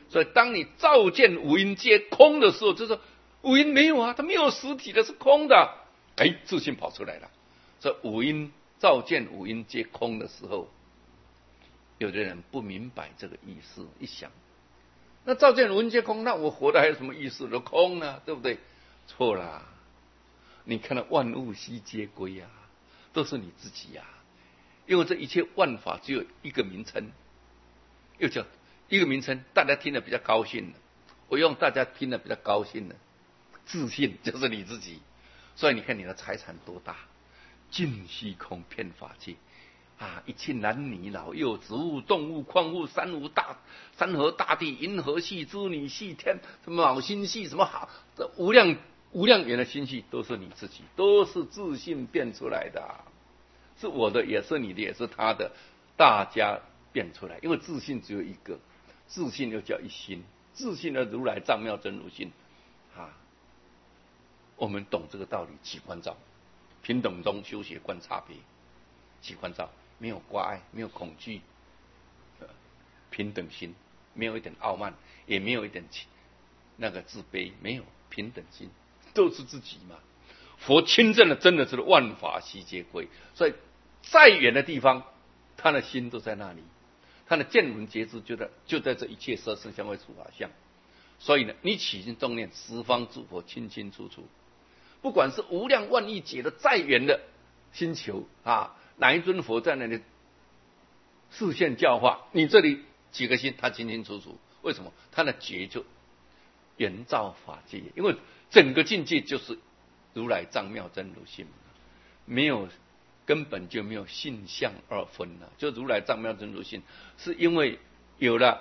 所以当你照见五阴皆空的时候，就是说五阴没有啊，它没有实体的，是空的。自信跑出来了。所以五阴照见五阴皆空的时候，有的人不明白这个意思，一想，那照见五阴皆空，那我活的还有什么意思？都空啊，对不对？错啦！你看到万物悉皆归啊，都是你自己啊。因为这一切万法只有一个名称，又叫一个名称，大家听得比较高兴的。我用大家听得比较高兴的，自信就是你自己。所以你看你的财产多大，尽虚空遍法界啊！一切男女老幼、植物、动物、矿物、山河大地、银河系、织女系、天什么昴星系，什么好，这无量远的星系都是你自己，都是自信变出来的，是我的，也是你的，也是他的，大家变出来。因为自信只有一个，自信又叫一心，自信的如来藏妙真如心啊！我们懂这个道理，起观照，平等中修学观差别，起观照，没有挂碍，没有恐惧，平等心，没有一点傲慢，也没有一点那个自卑，没有平等心，都是自己嘛。佛亲证的真的是万法悉皆归，所以再远的地方，他的心都在那里，他的见闻觉知就在这一切色声香味触法相。所以呢，你起心动念，十方诸佛清清楚楚。不管是无量万亿劫的再远的星球啊，哪一尊佛在那里示现教化，你这里几个心，他清清楚楚。为什么？他的觉就圆照法界，因为整个境界就是如来藏妙真如性，没有根本就没有性相二分了。就如来藏妙真如性，是因为有了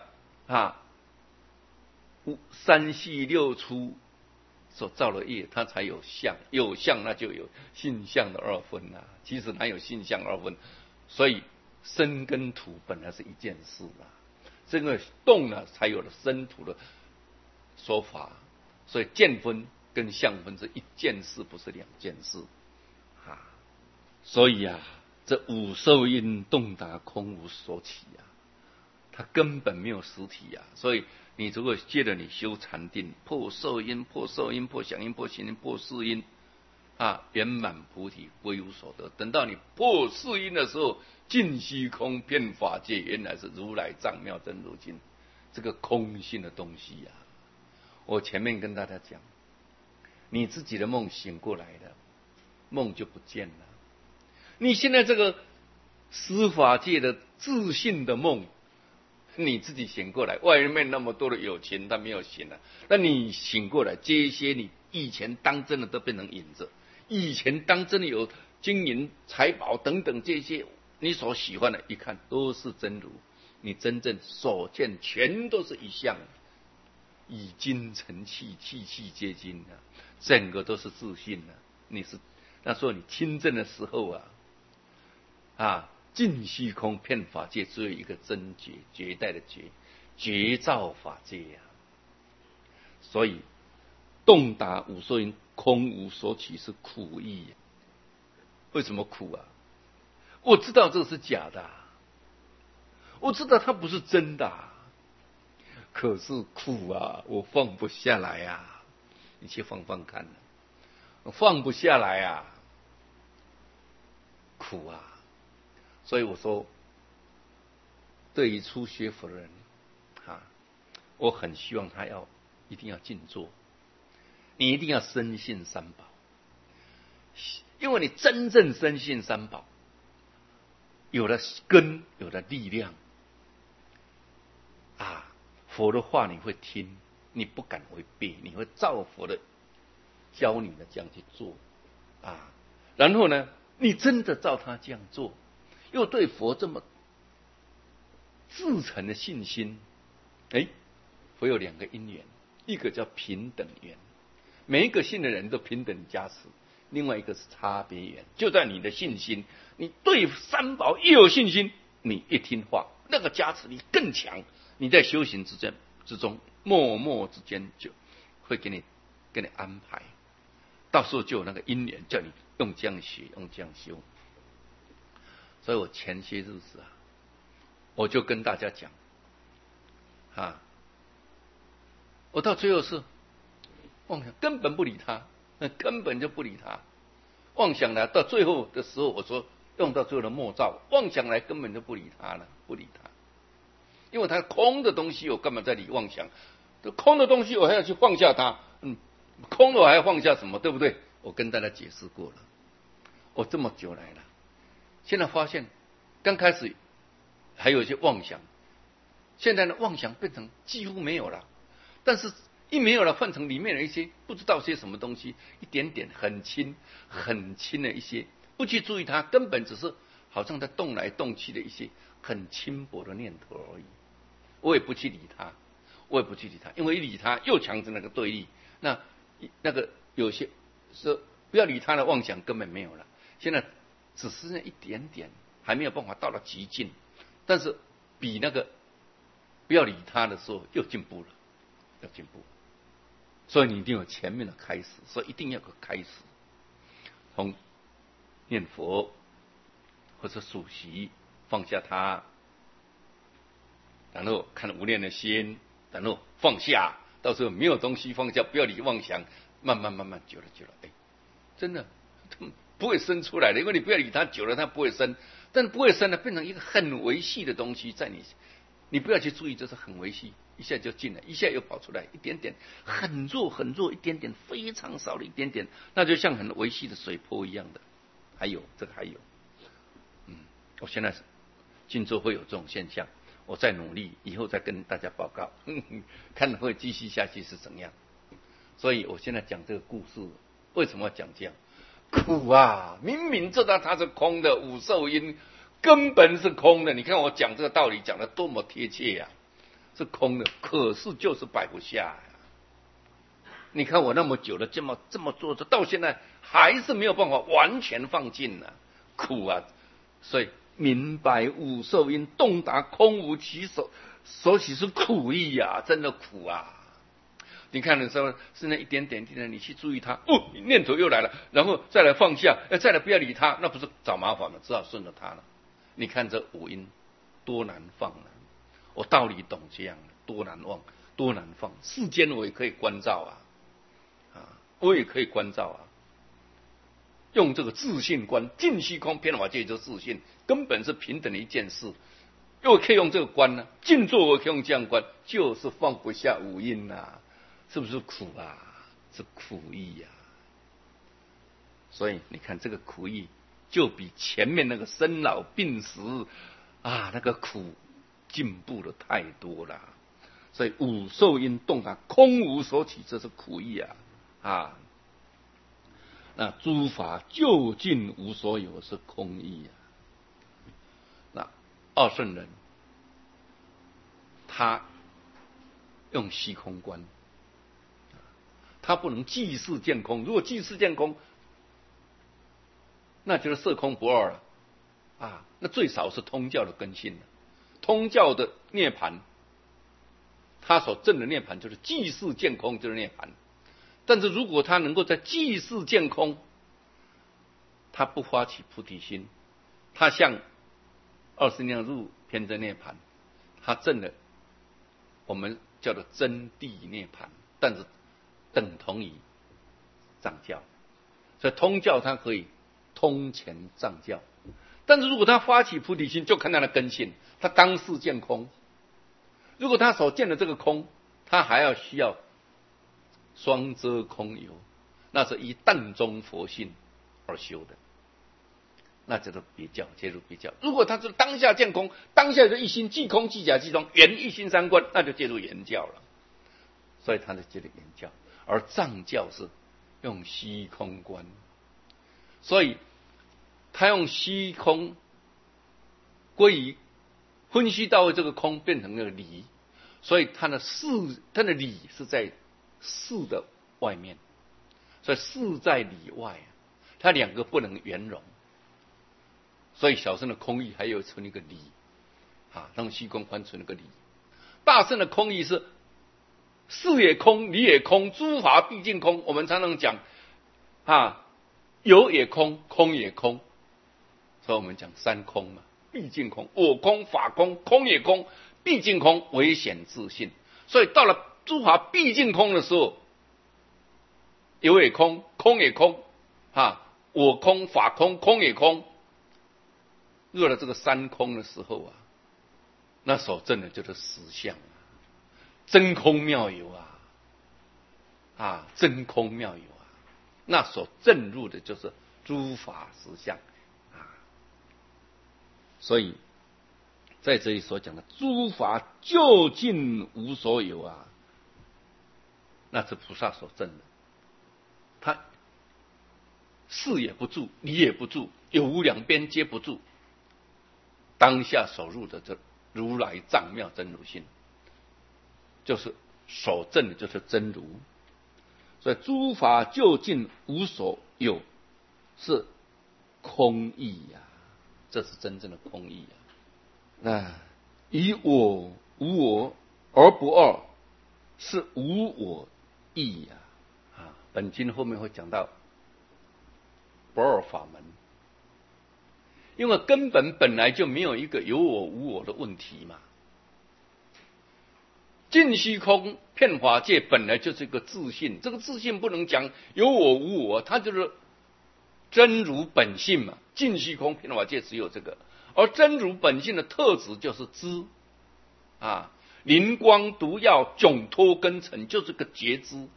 三系六出所造的业，它才有相，有相那就有性相的二分啊。其实哪有性相二分？所以身跟土本来是一件事啊，这个动了才有了身土的说法。所以见分跟相分是一件事，不是两件事啊。所以这五受因动达空无所起啊，它根本没有实体啊。所以你如果借着你修禅定，破受因、破受因、破想因、破行因、破识因圆满菩提归无所得。等到你破识因的时候，尽虚空遍法界，原来是如来藏妙真如经，这个空性的东西我前面跟大家讲，你自己的梦醒过来了，梦就不见了。你现在这个司法界的自信的梦，你自己醒过来，外面那么多的有情他没有醒了，那你醒过来，这些你以前当真的都变成影子，以前当真的有金银财宝等等，这些你所喜欢的，一看都是真如，你真正所见全都是一相，以金成器，器器皆金整个都是自信你是那时候你亲证的时候尽虚空遍法界，只有一个真觉，绝代的觉，觉照法界所以洞达五受因，空无所起，是苦意为什么苦我知道这是假的我知道它不是真的可是苦我放不下来你去放放看我放不下来苦所以我说，对于初学佛的人我很希望他一定要静坐，你一定要深信三宝，因为你真正深信三宝，有了根，有了力量佛的话你会听，你不敢违背，你会照佛的教你的这样去做然后呢，你真的照他这样做，又对佛这么自诚的信心，佛有两个因缘，一个叫平等缘，每一个信的人都平等加持；另外一个是差别缘，就在你的信心，你对三宝一有信心，你一听话，那个加持力更强。你在修行之中，默默之间就会给你安排，到时候就有那个因缘，叫你用这样学，用这样修。所以我前些日子我就跟大家讲我到最后是妄想，根本不理他，根本就不理他。妄想来到最后的时候，我说用到最后的末照，妄想来根本就不理他了，不理他，因为他空的东西，我干嘛在理妄想？空的东西我还要去放下它，空了我还要放下什么？对不对？我跟大家解释过了，我这么久来了，现在发现刚开始还有一些妄想，现在的妄想变成几乎没有了，但是一没有了，换成里面的一些不知道些什么东西，一点点很轻很轻的一些，不去注意它，根本只是好像在动来动去的一些很轻薄的念头而已。我也不去理它，我也不去理它，因为一理它又强制那个对立，那个有些是不要理它的妄想根本没有了，现在只是那一点点，还没有办法到了极尽，但是比那个不要理它的时候又进步了，要进步。所以你一定有前面的开始，所以一定要有个开始，从念佛或者数息放下它，然后看无念的心，然后放下，到时候没有东西放下，不要理妄想，慢慢久了，真的不会生出来的，因为你不要理它，久了它不会生，但是不会生呢，变成一个很维系的东西在你不要去注意，这是很维系，一下就进来，一下又跑出来，一点点，很弱，一点点，非常少的一点点，那就像很维系的水波一样的。还有这个还有，我现在静坐会有这种现象，我再努力，以后再跟大家报告，看会继续下去是怎样。所以我现在讲这个故事，为什么要讲这样？苦啊！明明知道它是空的，五受因根本是空的。你看我讲这个道理讲得多么贴切呀！是空的，可是就是摆不下呀。你看我那么久了，这么做着，到现在还是没有办法完全放尽啊，苦啊！所以明白五受因洞达空无其所起是苦意呀，真的苦啊！你看的时候是那一点点你去注意它，念头又来了，然后再来放下，再来不要理它，那不是找麻烦了，只好顺着它了。你看这五因多难放啊！我道理懂这样，多难忘，多难放。世间我也可以关照我也可以关照用这个自信观，尽虚空遍法界就自信，根本是平等的一件事。又可以用这个观呢，静坐我可以用这样观，就是放不下五因是不是苦啊？是苦意所以你看这个苦意，就比前面那个生老病死那个苦进步了太多了。所以五受因洞达空无所起，这是苦意那诸法究竟无所有，是空意那二圣人他用虚空观，他不能即事见空。如果即事见空，那就是色空不二了那最少是通教的根性了。通教的涅槃，他所证的涅槃就是即事见空，就是涅槃。但是如果他能够在即事见空，他不发起菩提心，他像20年入偏真涅槃，他证了我们叫做真谛涅槃，但是等同于藏教。所以通教他可以通前藏教，但是如果他发起菩提心，就看他的根性，他当世见空。如果他所见的这个空，他还要需要双遮空有，那是以淡中佛性而修的，那叫做别教，介入别教。如果他是当下见空，当下就一心即空即假即中，圆一心三观，那就介入圆教了。所以他是介入圆教，而藏教是用虚空观，所以他用虚空归于分析到这个空变成了理，所以他的理是在事的外面，所以事在理外他两个不能圆融。所以小乘的空义还有存一个理让虚空观存一个理。大乘的空义是事也空，理也空，诸法毕竟空。我们常常讲有也空，空也空，所以我们讲三空嘛，毕竟空，我空、法空，空也空，毕竟空，唯显自性。所以到了诸法毕竟空的时候，有也空，空也空，我空，法空，空也空。入了这个三空的时候啊，那所证的就是实相啊，真空妙有真空妙有啊，那所证入的就是诸法实相啊。所以在这里所讲的诸法究竟无所有啊，那是菩萨所证的，他是也不住，理也不住，有无两边皆不住，当下所入的这如来藏妙真如性，就是所证的就是真如。所以诸法究竟无所有，是空义呀，这是真正的空义啊。那以我无我而不二，是无我义呀。本经后面会讲到不二法门，因为根本来就没有一个有我无我的问题嘛。尽虚空遍法界本来就是一个自性，这个自性不能讲有我无我，它就是真如本性嘛。尽虚空遍法界只有这个，而真如本性的特质就是知灵光毒药迥脱根尘，就是个觉知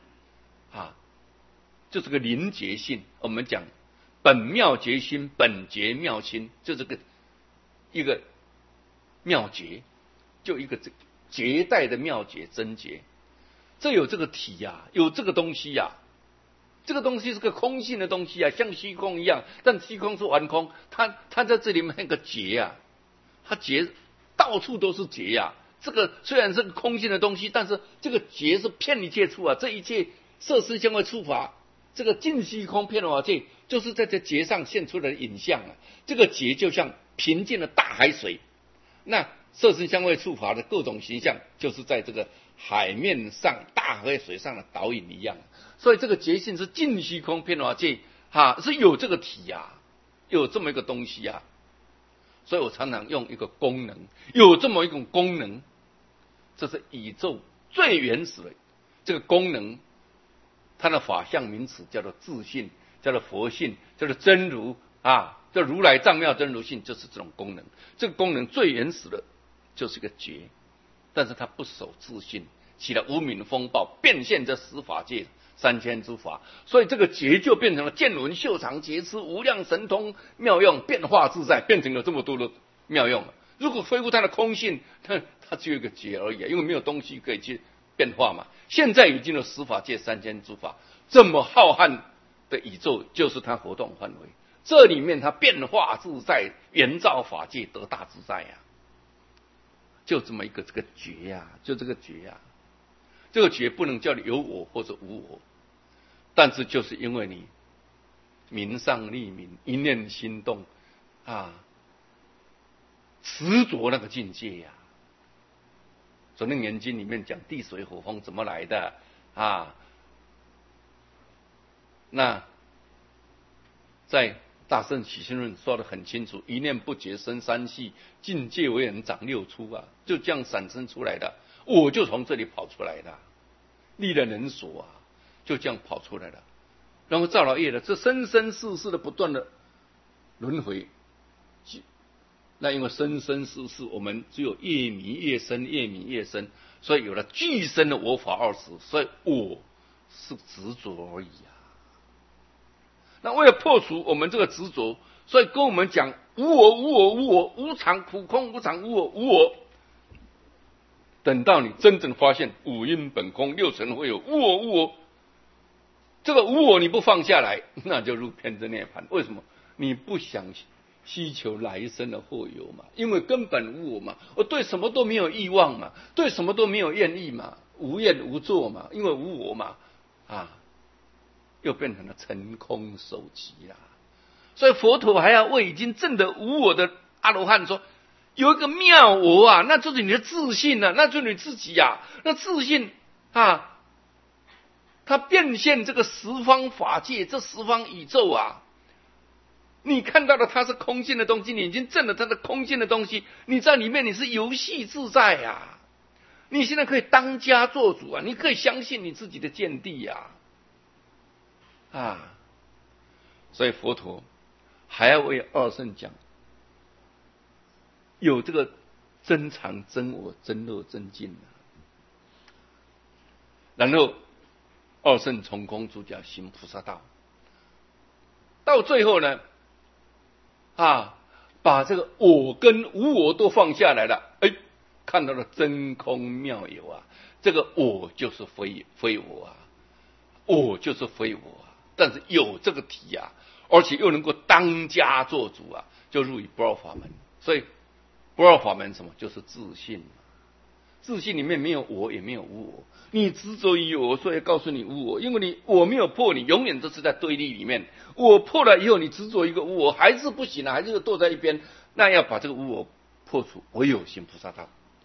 就是个灵觉性。我们讲本妙觉心，本觉妙心，就这个一个妙觉，就一个绝代的妙觉真觉。这有这个体有这个东西这个东西是个空性的东西像虚空一样，但虚空是完空，它在这里面那个觉它觉到处都是觉这个虽然是个空性的东西，但是这个觉是遍一切处这一切色身香味触法，这个尽虚空遍法界就是在这觉上现出来的影像这个觉就像平静的大海水，那色身香味触法的各种形象就是在这个海面上大海水上的导引一样。所以这个觉性是尽虚空遍法界是有这个体有这么一个东西所以我常常用一个功能，有这么一种功能，这是宇宙最原始的这个功能，它的法相名词叫做自性，叫做佛性，叫做真如叫如来藏妙真如性，就是这种功能。这个功能最原始的就是个觉，但是它不守自性，起了无名风暴，变现这十法界三千诸法，所以这个觉就变成了见闻嗅尝觉知无量神通妙用，变化自在，变成了这么多的妙用。如果恢复它的空性，它只有一个觉而已因为没有东西可以去变化嘛。现在已经有十法界三千诸法，这么浩瀚的宇宙就是它活动范围，这里面它变化自在，圆照法界得大自在就这么一个这个觉就这个觉这个觉不能叫你有我或者无我，但是就是因为你名上立名，一念心动执着那个境界所以《楞严经》里面讲地水火风怎么来的那在大圣起信论说得很清楚，一念不觉生三系，境界为人长六出就这样产生出来的。我就从这里跑出来的，立了人所就这样跑出来了，然后造了业了，这生生世世的不断的轮回。那因为生生世世我们只有越迷越深，越迷越深，所以有了具身的我法二实，所以我是执着而已那为了破除我们这个执着，所以跟我们讲无我无我无我，无常苦空无常无我无我。等到你真正发现五阴本空，六尘会有无我无我，这个无我你不放下来，那就入偏真涅槃。为什么？你不想希求来生的或有嘛？因为根本无我嘛，我对什么都没有欲望嘛，对什么都没有愿意嘛，无愿无作嘛，因为无我嘛又变成了成空守寂所以佛陀还要为已经证得无我的阿罗汉说，有一个妙我那就是你的自信那就是你自己那自信它变现这个十方法界，这十方宇宙你看到的它是空性的东西，你已经证了它的空性的东西，你在里面你是游戏自在你现在可以当家做主啊！你可以相信你自己的见地呀，所以佛陀还要为二圣讲，有这个真常、真我、真乐、真净然后二圣从空出家行菩萨道，到最后呢，把这个我跟无我都放下来了，看到了真空妙有啊，这个我就是非我啊，我就是非我啊，但是有这个体啊，而且又能够当家做主啊，就入于不二法门。所以不二法门什么？就是自信。自信里面没有我，也没有无我。你执着于我，所以告诉你无我，因为我没有破，你永远都是在对立里面。我破了以后，你执着一个无我，还是不行啊，还是躲在一边。那要把这个无我破除，唯有行菩萨道。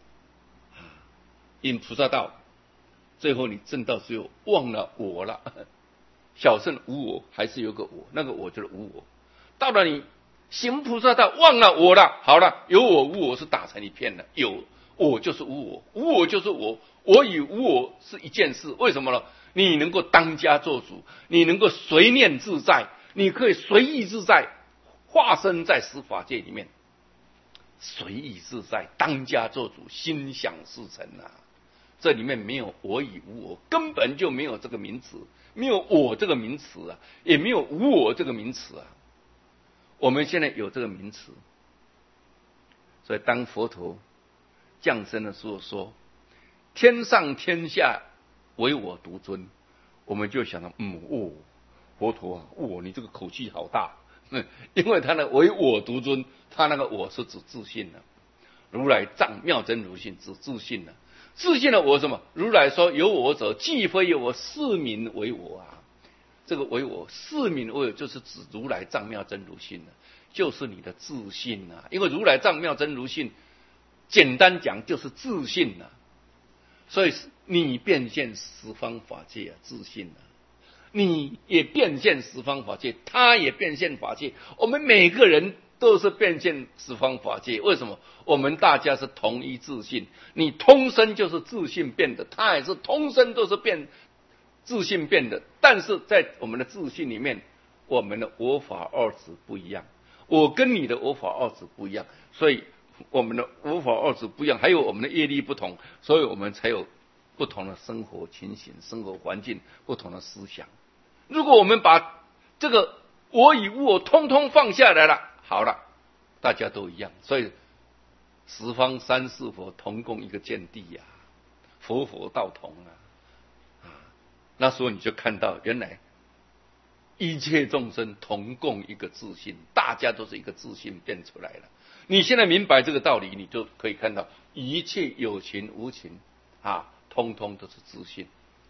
因菩萨道，最后你证到只有忘了我了。小圣无我，还是有个我，那个我就是无我。到了你行菩萨道，忘了我了，好了，有我无我是打成一片了，有我就是无我，无我就是我，我与无我是一件事。为什么呢？你能够当家做主，你能够随念自在，你可以随意自在，化身在十法界里面，随意自在，当家做主，心想事成啊！这里面没有我与无我，根本就没有这个名词，没有我这个名词啊，也没有无我这个名词啊。我们现在有这个名词，所以当佛陀降生的时候说天上天下唯我独尊，我们就想到佛陀啊，你这个口气好大，因为他的唯我独尊，他那个我是指自信的，如来藏妙真如性指自信的，自信的我什么？如来说有我者，既非有我，是名为我啊。这个为我，是名为我，就是指如来藏妙真如性就是你的自信啊。因为如来藏妙真如性，简单讲就是自信啊。所以你变现十方法界自信啊，你也变现十方法界，他也变现法界，我们每个人都是变现十方法界。为什么？我们大家是同一自信，你通身就是自信变的，他也是通身都是自信变的。但是在我们的自信里面，我们的我法二执不一样，我跟你的我法二执不一样，所以我们的我法二执不一样，还有我们的业力不同，所以我们才有不同的生活情形、生活环境、不同的思想。如果我们把这个我与无我通通放下来了，好了，大家都一样。所以十方三世佛同共一个见地呀，佛道同啊。那时候你就看到原来一切众生同共一个自信，大家都是一个自信变出来了。你现在明白这个道理，你就可以看到一切有情无情通通都是自信。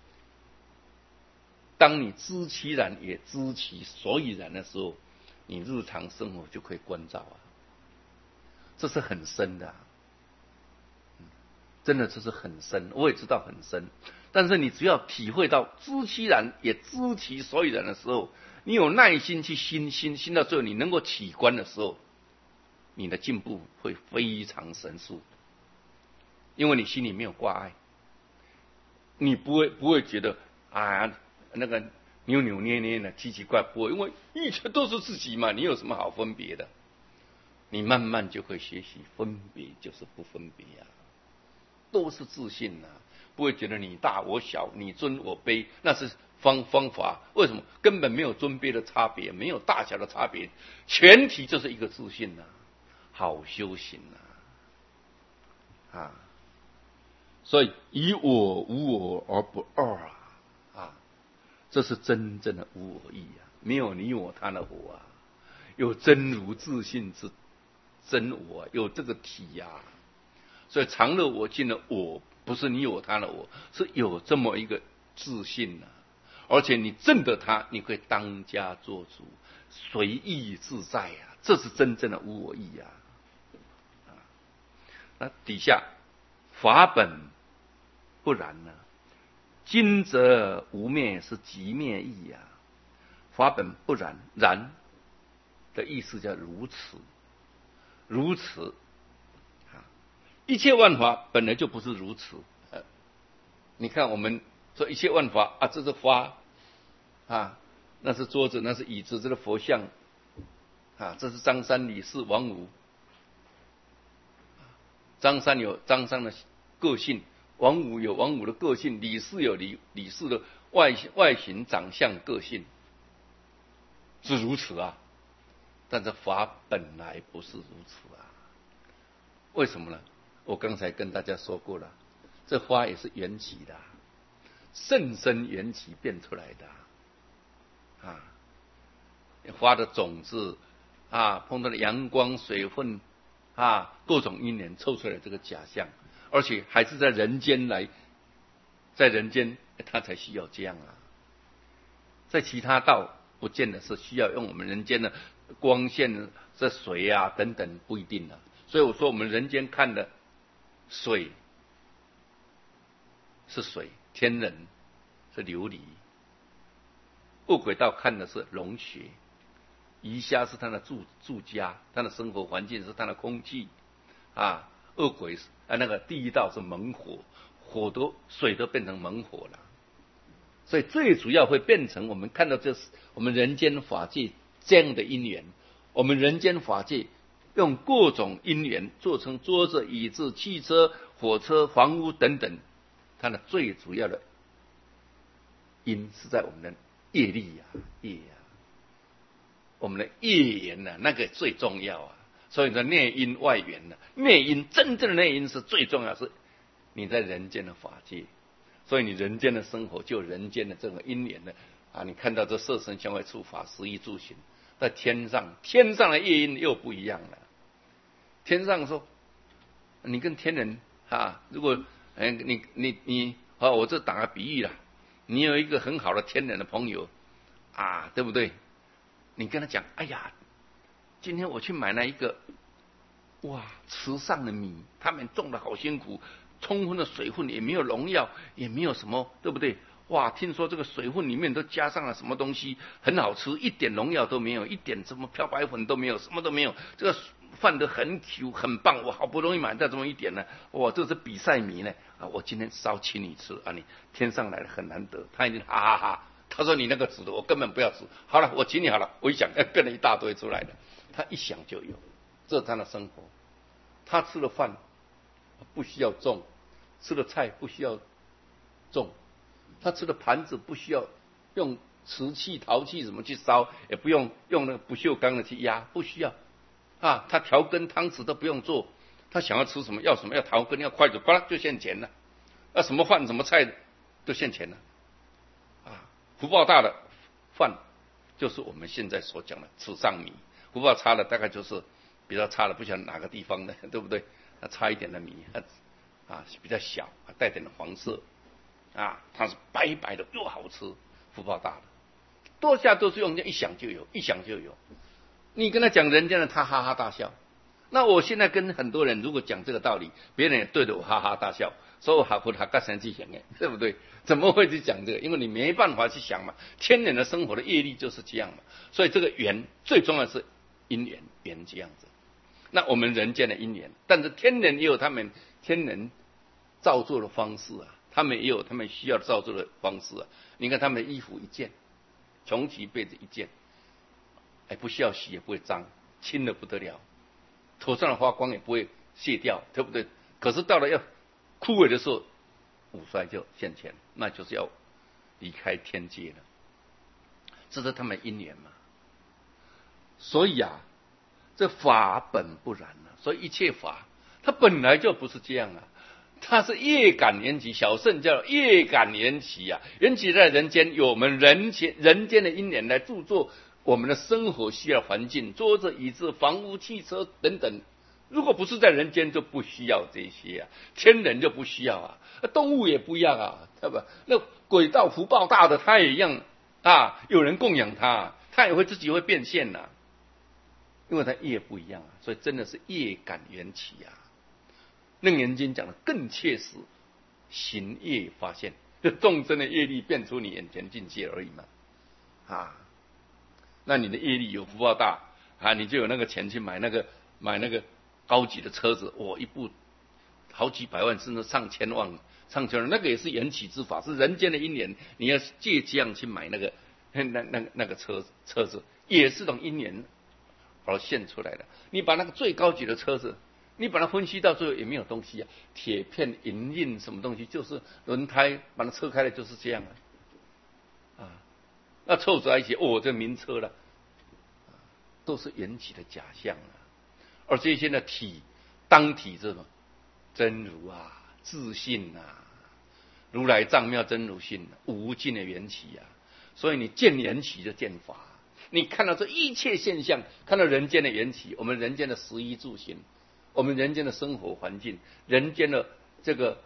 当你知其然也知其所以然的时候，你日常生活就可以关照啊。这是很深的真的这是很深，我也知道很深。但是你只要体会到知其然也知其所以然的时候，你有耐心去心到最后，你能够起观的时候，你的进步会非常神速，因为你心里没有挂碍，你不会觉得那个扭扭捏捏的奇奇怪，不会，因为一切都是自己嘛，你有什么好分别的？你慢慢就会学习分别就是不分别都是自信不会觉得你大我小，你尊我卑，那是方法。为什么？根本没有尊卑的差别，没有大小的差别，全体就是一个自信好修行所以以我无我而不二这是真正的无我义没有你我他的我有真如自信之真我有这个体所以常乐我净的我，不是你我他的我，是有这么一个自信而且你证得它，你可以当家做主，随意自在这是真正的无我义那底下法本不然今则无灭是即灭义法本不然，然的意思叫如此，如此一切万法本来就不是如此你看我们说一切万法啊，这是花啊，那是桌子，那是椅子，这是佛像啊，这是张三李四王五。张三有张三的个性，王五有王五的个性，李四有李四的外形长相个性，是如此啊。但是法本来不是如此啊，为什么呢？我刚才跟大家说过了，这花也是缘起的，甚深缘起变出来的啊。花的种子啊，碰到了阳光、水分啊，各种因缘凑出来这个假象，而且还是在人间在人间它才需要这样啊。在其他道不见得是需要用我们人间的光线、这水啊等等，不一定啊。所以我说我们人间看的水是水，天人是琉璃，恶鬼道看的是龙穴，鱼虾是它的住家，它的生活环境是它的空气啊。恶鬼那个地狱道是猛火，水都变成猛火了。所以最主要会变成我们看到这我们人间法界这样的因缘，我们人间法界用各种因缘做成桌子、椅子、汽车、火车、房屋等等，它的最主要的因是在我们的业力我们的业缘那个最重要啊。所以说内因外缘内因真正的内因是最重要，是你在人间的法界。所以你人间的生活就人间的这种因缘啊，你看到这色身香味触法食衣住行，在天上的业因又不一样了。天上说，你跟天人啊，如果你我这打个比喻啦，你有一个很好的天人的朋友啊，对不对？你跟他讲，哎呀，今天我去买了一个池上的米，他们种的好辛苦，充分的水分，也没有农药，也没有什么，对不对？听说这个水分里面都加上了什么东西，很好吃，一点农药都没有，一点什么漂白粉都没有，什么都没有，这个饭都很 Q 很棒，我好不容易买到这么一点呢，这是比赛米呢啊！我今天烧请你吃啊，你天上来的很难得，他已经哈哈哈，他说你那个纸的我根本不要吃，好了，我请你好了，我一想变了一大堆出来的，他一想就有，这是他的生活，他吃了饭不需要种，吃的菜不需要种，他吃的盘子不需要用瓷器、陶器什么去烧，也不用那个不锈钢的去压，不需要啊。他调羹、汤匙都不用做，他想要吃什么、要什么、要调羹、要筷子，哗啦就现钱了。什么饭、什么菜都现钱了啊。福报大的饭就是我们现在所讲的池上米，福报差的大概就是比较差的，不晓得哪个地方的，对不对？差一点的米比较小，带点的黄色啊，它是白白的又好吃，福报大的，多下都是用一想就有，一想就有。你跟他讲人家的，他哈哈大笑。那我现在跟很多人如果讲这个道理，别人也对着我哈哈大笑，说我哈佛他干啥去想对不对？怎么会去讲这个？因为你没办法去想嘛，天人的生活的业力就是这样嘛。所以这个缘最重要的是因缘这样子。那我们人间的因缘，但是天人也有他们天人造作的方式啊，他们也有他们需要造作的方式啊。你看他们的衣服一件，穷其被子一件，不需要洗也不会脏，轻的不得了，头上的花光也不会卸掉，对不对？可是到了要枯萎的时候，五衰就现前，那就是要离开天界了。这是他们因缘嘛。所以这法本不然所以一切法它本来就不是这样它是业感缘起，小圣叫业感缘起缘起在人间，有我们人间的因缘来著作我们的生活需要环境，桌子、椅子、房屋、汽车等等。如果不是在人间，就不需要这些天人就不需要动物也不一样对吧？那鬼道福报大的，他也一样有人供养他，他也会自己会变现因为他业不一样所以真的是业感缘起楞严经讲的更切实，行业发现，众生的业力变出你眼前境界而已嘛那你的业力有福报大你就有那个钱去买那个高级的车子，一部好几百万甚至上千万唱秋那个也是缘起之法，是人间的因缘，你要借这样去买那个车子，也是种因缘而现出来的。你把那个最高级的车子，你把它分析到最后也没有东西啊，铁片、银印什么东西，就是轮胎把它车开了就是这样啊，那凑在一起，这名车了，都是缘起的假象啊。而这些呢当体是什么？真如啊，自信啊，如来藏妙真如性，无尽的缘起啊。所以你见缘起就见法，你看到这一切现象，看到人间的缘起，我们人间的食衣住行，我们人间的生活环境，人间的这个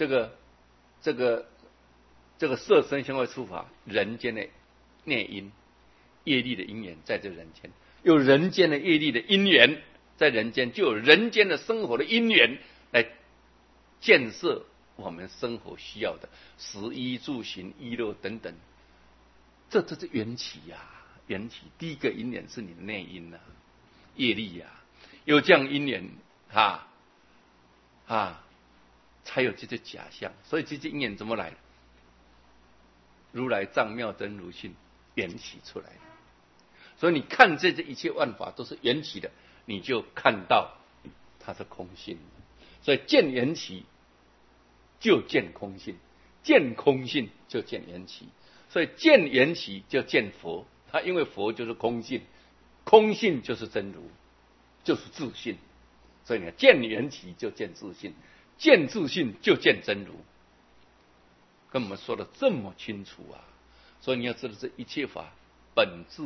色身香味触法，人间的内因业力的因缘在这人间，有人间的业力的因缘在人间，就有人间的生活的因缘来建设我们生活需要的食衣住行娱乐等等，这是缘起呀，缘起第一个因缘是你的内因啊，业力呀，有这样因缘才有这些假象。所以这些因缘怎么来的？如来藏妙真如性缘起出来的。所以你看这一切万法都是缘起的，你就看到它是空性。所以见缘起就见空性，见空性就见缘起。所以见缘起就见佛，它因为佛就是空性，空性就是真如，就是自性。所以呢，见缘起就见自性，见自性就见真如，跟我们说的这么清楚啊！所以你要知道，这一切法本质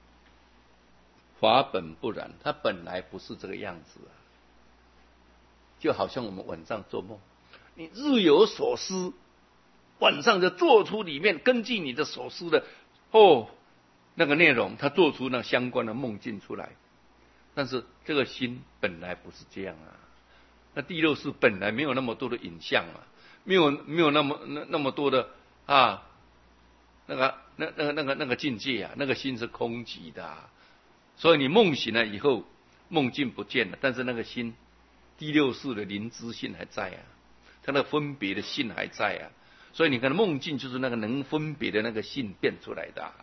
法本不然，它本来不是这个样子啊。就好像我们晚上做梦，你日有所思，晚上就做出里面根据你的所思的那个内容，他做出那相关的梦境出来。但是这个心本来不是这样啊，那第六识本来没有那么多的影像啊，没有那么多的那个境界啊，那个心是空寂的啊。所以你梦醒了以后，梦境不见了，但是那个心第六识的灵知性还在啊，它那个分别的性还在啊。所以你看梦境就是那个能分别的那个性变出来的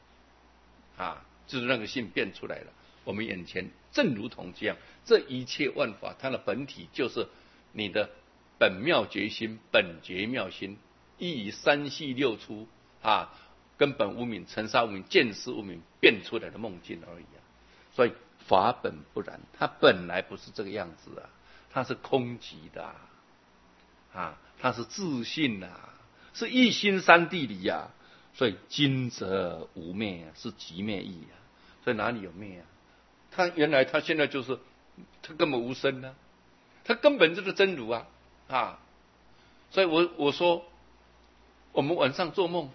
就是那个性变出来了。我们眼前正如同这样，这一切万法它的本体就是你的本妙觉心、本觉妙心，亦以三系六出根本无明、尘沙无明、见识无明变出来的梦境而已啊。所以法本不然，它本来不是这个样子啊，它是空寂的它是自性是一心三谛理所以今则无灭是即灭义所以哪里有灭它原来它现在就是它根本无生它根本就是真如所以我说我们晚上做梦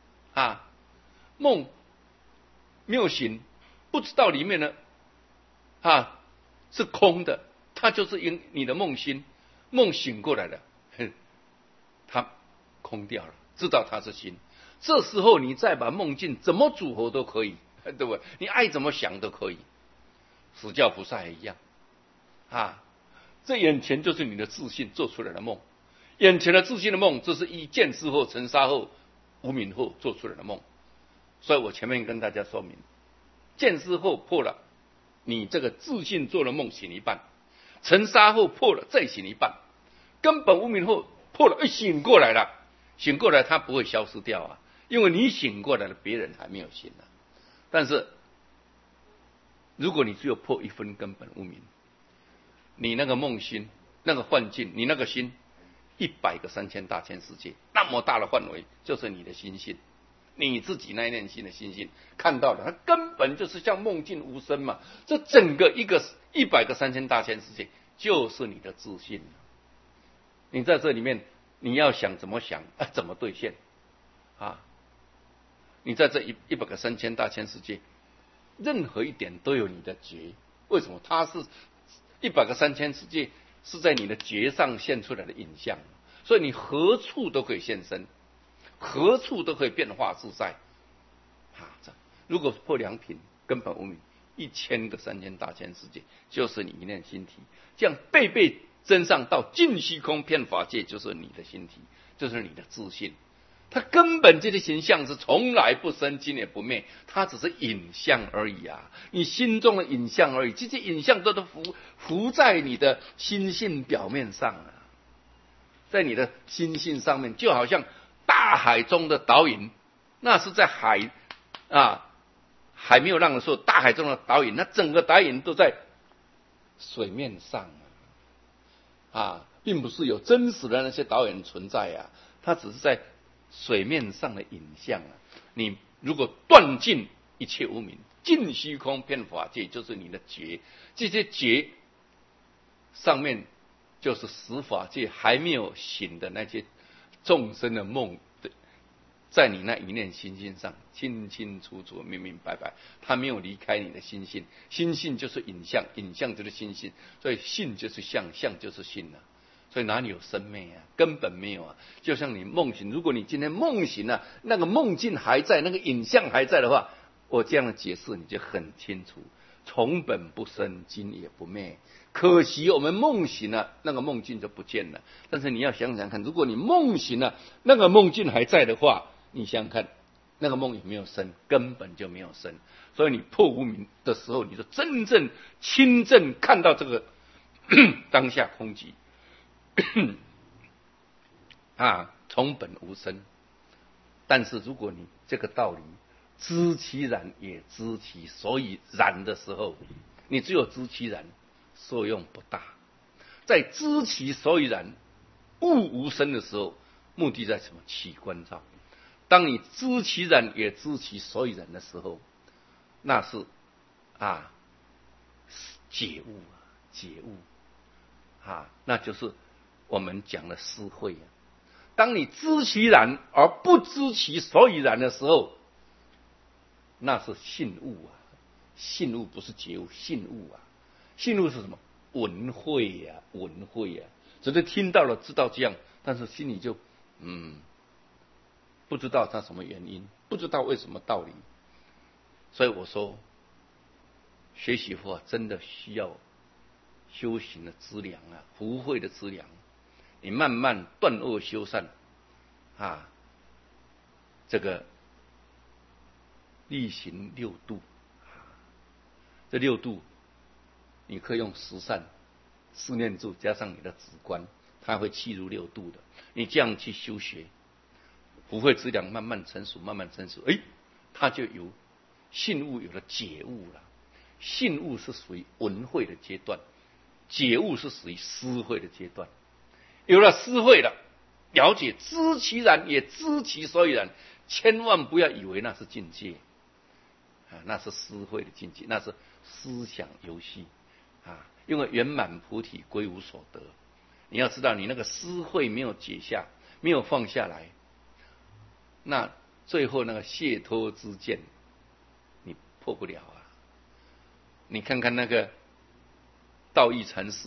梦没有醒，不知道里面的是空的，它就是因你的梦心，梦醒过来了，它空掉了，知道它是心。这时候你再把梦境怎么组合都可以，对不对？你爱怎么想都可以。释教菩萨也一样这眼前就是你的自信做出来的梦，眼前的自信的梦，这是依见识后、尘沙后、无明后做出来的梦。所以我前面跟大家说明，见识后破了，你这个自信做的梦醒一半；尘沙后破了，再醒一半；根本无明后破了，醒过来了。醒过来它不会消失掉因为你醒过来了，别人还没有醒但是如果你只有破一分根本无明，你那个梦心、那个幻境，你那个心100个3000大千世界那么大的范围，就是你的心性，你自己那一念心的心性看到的，它根本就是像梦境无声嘛。这整个100个3000大千世界就是你的自信。你在这里面，你要想怎么想怎么兑现你在这100个3000大千世界，任何一点都有你的觉。为什么？它是100个3000世界是在你的觉上现出来的影像，所以你何处都可以现身，何处都可以变化自在如果破2品根本无明，1000个3000大千世界就是你一念心体，这样辈辈真上到尽虚空遍法界，就是你的心体，就是你的自信。它根本这些形象是从来不生，今也不灭，它只是影像而已啊！你心中的影像而已，这些影像都浮在你的心性表面上啊，在你的心性上面，就好像大海中的倒影，那是在海没有浪的时候，大海中的倒影，那整个倒影都在水面上并不是有真实的那些倒影存在啊，它只是在水面上的影像啊。你如果断尽一切无明，尽虚空遍法界，就是你的觉，这些觉上面就是十法界还没有醒的那些众生的梦，在你那一念心性上清清楚楚明明白白，它没有离开你的心性，心性就是影像，影像就是心性，所以性就是相，相就是性啊。所以哪里有生灭啊？根本没有啊！就像你梦醒，如果你今天梦醒了，那个梦境还在，那个影像还在的话，我这样的解释你就很清楚：从本不生，今也不灭。可惜我们梦醒了，那个梦境就不见了。但是你要想想看，如果你梦醒了，那个梦境还在的话，你想想看，那个梦有没有生？根本就没有生。所以你破无明的时候，你就真正亲证看到这个当下空寂。从本无生。但是如果你这个道理知其然也知其所以然的时候，你只有知其然，作用不大。在知其所以然悟无生的时候，目的在什么？起观照。当你知其然也知其所以然的时候，那是解悟解悟那就是我们讲的思慧啊。当你知其然而不知其所以然的时候，那是信悟啊。信悟不是觉悟，信悟啊。信悟是什么？闻慧啊，闻慧啊。只是听到了，知道这样，但是心里就不知道它什么原因，不知道为什么道理。所以我说，学习佛真的需要修行的资粮啊，福慧的资粮。你慢慢断恶修善这个力行六度这六度你可以用十善、四念住加上你的止观，它会契入六度的。你这样去修学，福慧资粮慢慢成熟，慢慢成熟，它就有信悟，有了解悟了。信悟是属于闻慧的阶段，解悟是属于思慧的阶段。有了思慧了，了解知其然也知其所以然，千万不要以为那是境界那是思慧的境界，那是思想游戏因为圆满菩提归无所得。你要知道，你那个思慧没有解下，没有放下来，那最后那个解脱之见你破不了啊。你看看那个道义禅师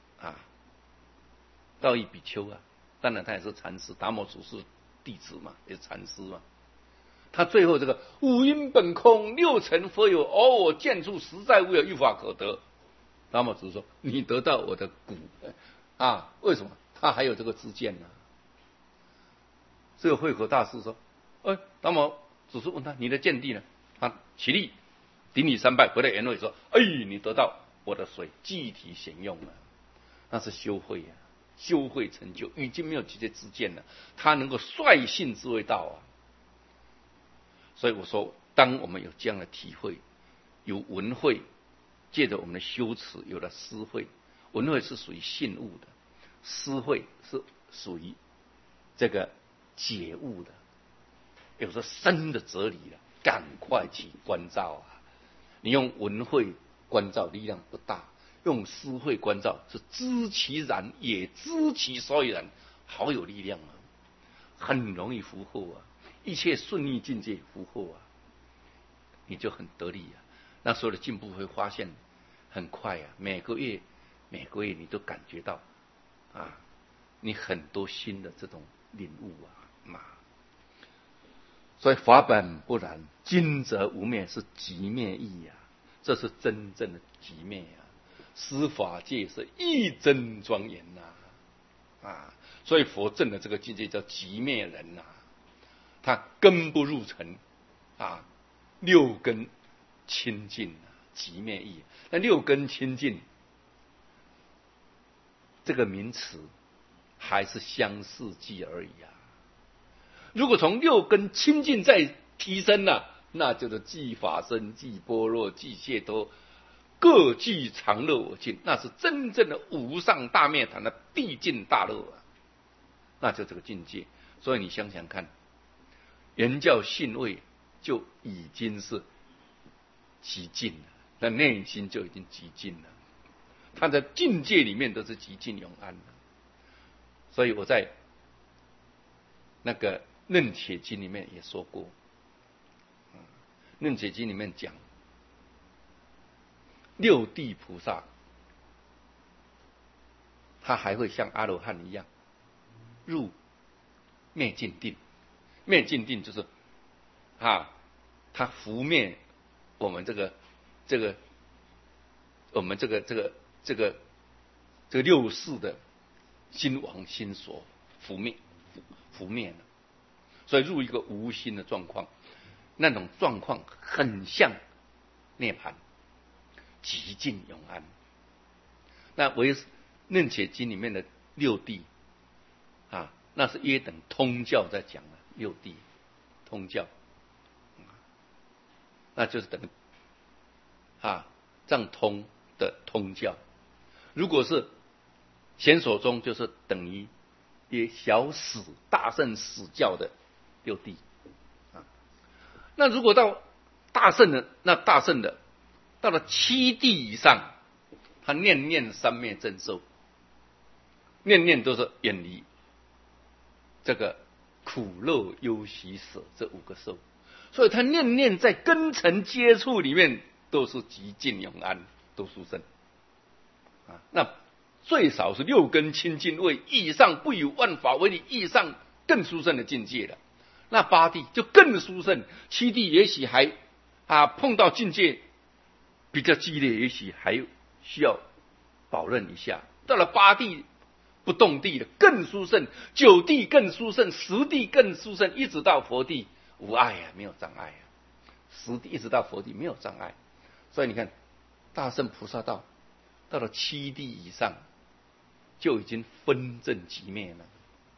道义比丘当然他也是禅师，达摩祖师弟子嘛，也是禅师嘛。他最后这个五阴本空，六尘佛有，而我见处实在无有一法可得。达摩祖师说：“你得到我的骨为什么？他还有这个知见呢。”这个慧可大师说：“达摩祖师问他你的见地呢？”他起立顶礼三拜，回来言会说：“你得到我的水，具体显用了。”那是修慧修慧成就，已经没有这些知见了，他能够率性之谓道所以我说，当我们有这样的体会，有闻慧，借着我们的修持，有了思慧。闻慧是属于信悟的，思慧是属于这个解悟的。有时候深的哲理了，赶快去关照你用闻慧关照力量不大，用思慧关照是知其然也知其所以然，好有力量很容易福厚一切顺利境界福厚你就很得力那时候的进步会发现很快每个月你都感觉到你很多新的这种领悟所以法本不然，今则无灭是即灭义这是真正的即灭司法界是一真庄严呐，所以佛证的这个境界叫寂灭人呐，他根不入尘六根清净寂灭意。那六根清净这个名词还是相似记而已如果从六根清净再提升那就是即法身、即般若、即解脱，各具常乐我净，那是真正的无上大灭坛的毕竟大乐那就这个境界。所以你想想看，原教性位就已经是极尽了，那内心就已经极尽了，他在境界里面都是极尽永安的。所以我在那个楞铁经里面也说过，楞铁经里面讲六地菩萨他还会像阿罗汉一样入灭尽定。灭尽定就是他拂灭我们这个六世的心王心所拂灭了，所以入一个无心的状况，那种状况很像涅槃，极尽永安。那唯楞伽经里面的六地那是约等通教在讲的六地通教，那就是等藏通的通教。如果是显所中，就是等于也小史大乘史教的六地那如果到大乘的，到了七地以上，他念念三昧正受，念念都是远离这个苦乐忧喜舍这五个受，所以他念念在根尘接触里面都是极尽永安，都殊胜那最少是六根清净位以上，不以万法为理以上更殊胜的境界了。那八地就更殊胜，七地也许还碰到境界比较激烈，也许还需要保任一下。到了八地不动地的更殊胜，九地更殊胜，十地更殊胜，一直到佛地无碍没有障碍十地一直到佛地没有障碍。所以你看大乘菩萨道到了七地以上就已经分证极灭了，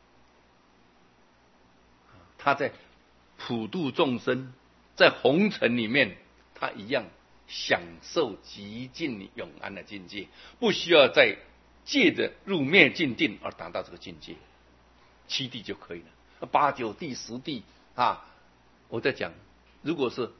他在普度众生，在红尘里面他一样享受极尽永安的境界，不需要再借着入灭尽定而达到这个境界，七地就可以了。八九地十地我在讲，如果是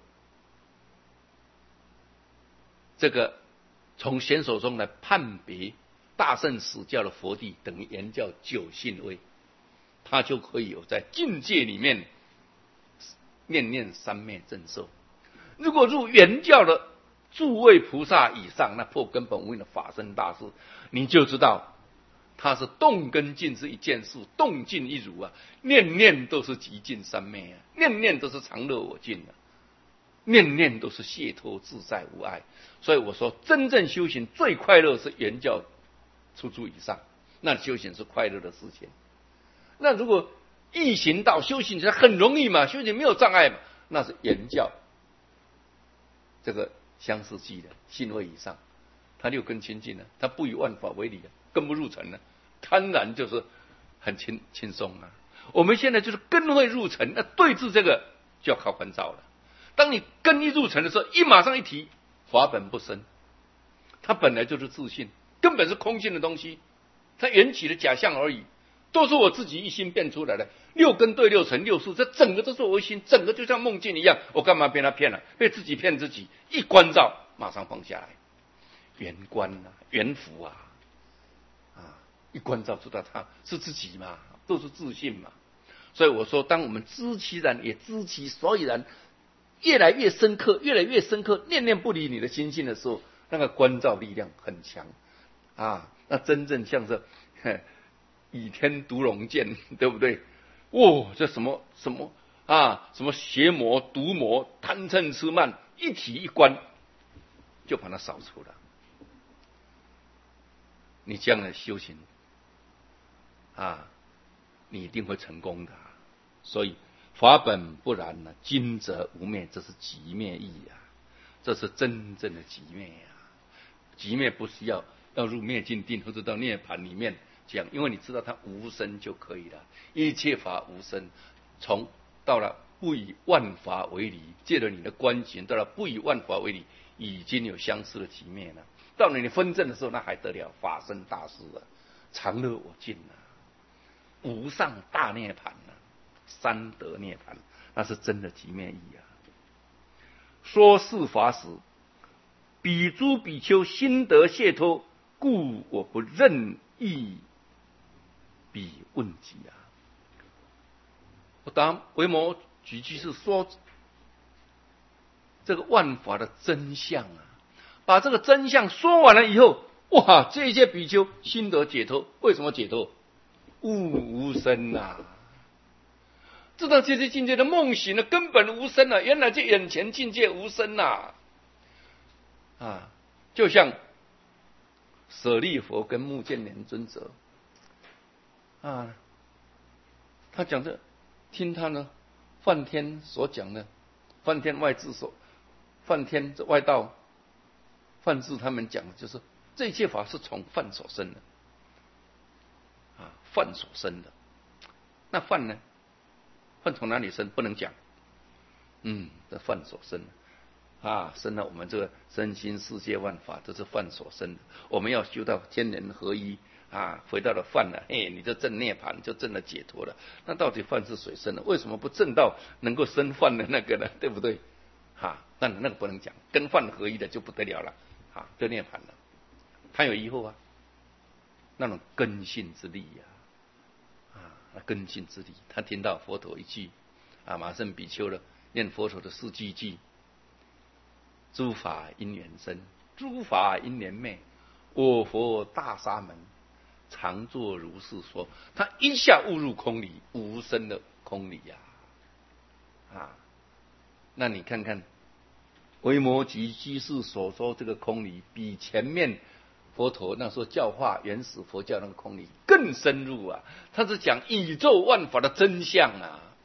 这个从显手中来判别大乘史教的佛地，等于原教九信位，他就可以有在境界里面念念三昧正受。如果入原教的诸位菩萨以上，那破根本无因的法身大士，你就知道他是动根尽是一件事，动静一如念念都是极尽三昧念念都是常乐我净念念都是解脱自在无碍。所以我说真正修行最快乐是原教初住以上，那修行是快乐的事情。那如果易行道修行起来很容易嘛，修行没有障碍嘛，那是原教这个相似记的信位以上，他六根清净了，他不以万法为理根不入尘了，当然就是很轻松我们现在就是根会入尘，那对治这个就要靠关照了。当你根一入尘的时候，马上一提法本不生，它本来就是自信，根本是空性的东西，它缘起的假象而已，都是我自己一心变出来的。六根对六尘六识，这整个都是我一心，整个就像梦境一样，我干嘛被他骗了？被自己骗自己，一关照马上放下来，圆观圆福一关照知道他是自己嘛，都是自信嘛。所以我说，当我们知其然也知其所以然，越来越深刻，越来越深刻，念念不离你的心性的时候，那个关照力量很强那真正像是倚天屠龙剑，对不对？这什么邪魔毒魔贪嗔痴慢，一体一关就把它扫除了。 你这样的修行啊，你一定会成功的。所以法本不然呢，今则无灭，这是寂灭义啊，这是真正的寂灭啊。寂灭不是要入灭尽定或者到涅槃里面讲，因为你知道它无生就可以了，一切法无生，从到了不以万法为离，借着你的观行到了不以万法为离，已经有相似的寂灭了。到了你分证的时候，那还得了，法身大事啊，常乐我净啊，无上大涅槃啊，三德涅槃，那是真的寂灭义啊。说是法时，比诸比丘心得解脱，故我不任意比问己啊。我当维摩诘居士说这个万法的真相啊，把这个真相说完了以后，哇，这些比丘心得解脱。为什么解脱？悟无生啊，知道这些境界的梦醒了，根本无生啊，原来这眼前境界无生啊。就像舍利佛跟目犍连尊者他讲的，听他呢梵天所讲的，梵天外智所，梵天这外道，梵智他们讲的就是这一切法是从梵所生的梵所生的。那梵呢？梵从哪里生？不能讲。这梵所生的。生了我们这个身心世界万法都是梵所生的。我们要修到天人合一回到了梵了，你就证涅槃，就证了解脱了。那到底梵是谁生的？为什么不证到能够生梵的那个呢？对不对？那个不能讲，跟梵合一的就不得了了，就涅槃了。他有疑惑那种根性之力根性之力，他听到佛陀一句马胜比丘了念佛陀的四句偈。诸法因缘生，诸法因缘灭，我佛大沙门常作如是说。他一下悟入空理，无生的空理那你看看维摩诘居士所说这个空理，比前面佛陀那时候教化原始佛教那个空理更深入他是讲宇宙万法的真相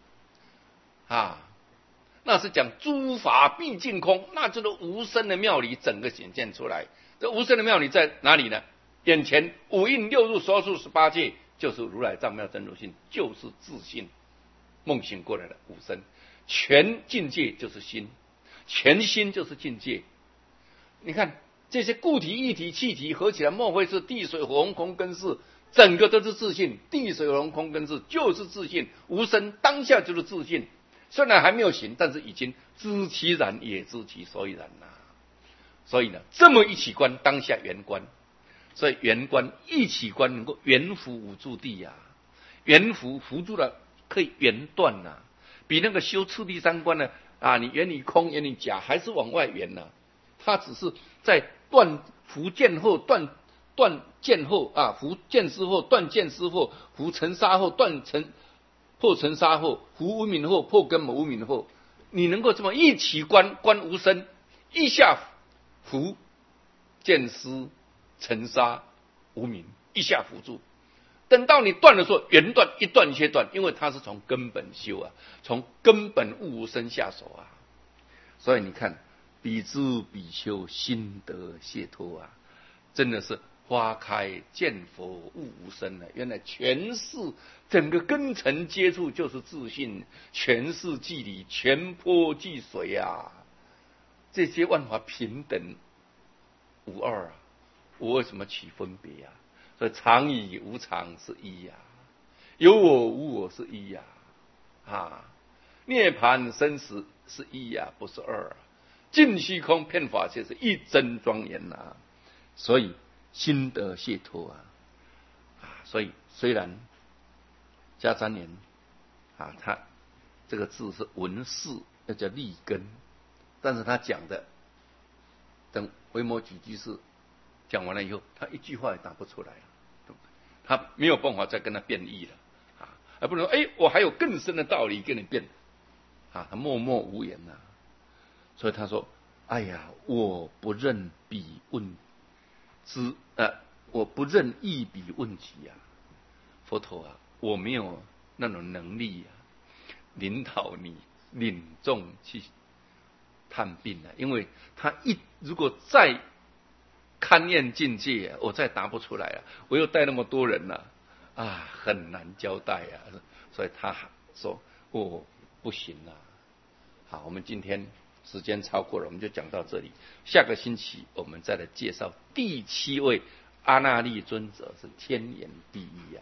那是讲诸法毕竟空，那这个无生的妙理整个显现出来。这无生的妙理在哪里呢？眼前五蕴六入所属18界，就是如来藏妙真如性，就是自性梦醒过来的无生。全境界就是心，全心就是境界。你看这些固体、液体、气体合起来，莫非是地水火风空根识？整个都是自性，地水火风空根识就是自性，无生当下就是自性。虽然还没有行，但是已经知其然，也知其所以然所以呢，这么一起观，当下圆观。所以圆观一起观能够圆伏无住地圆伏伏住了可以圆断比那个修次第三观呢你圆你空圆你假还是往外圆它只是在断伏见后断见后伏见思后断见思后伏尘沙后断尘破尘沙后伏无明后破根无明后，你能够这么一起观无生，一下伏见思尘沙无明，一下伏住。等到你断的时候，圆断一断切断，因为它是从根本修从根本悟无生下手所以你看比诸比丘心得解脱真的是花开见佛悟无生原来全是整个根尘接触就是自信，全是即理，全波即水这些万法平等无二我为什么起分别所以常以无常是一有我无我是一涅槃生死是一不是二尽虚空遍法界是一真庄严所以心得解脱所以虽然迦旃延他这个字是文士，要叫立根，但是他讲的等维摩诘居士讲完了以后，他一句话也答不出来他没有办法再跟他辩义了而不能说我还有更深的道理跟你辩他默默无言所以他说哎呀，我不任彼问之我不认一笔问题啊，佛陀啊，我没有那种能力啊，领导你领众去探病啊，因为他如果再勘验境界啊，我再答不出来啊，我又带那么多人呐，很难交代啊，所以他说不行啊。好，我们今天时间超过了，我们就讲到这里。下个星期我们再来介绍第7位阿那利尊者，是天眼第一啊。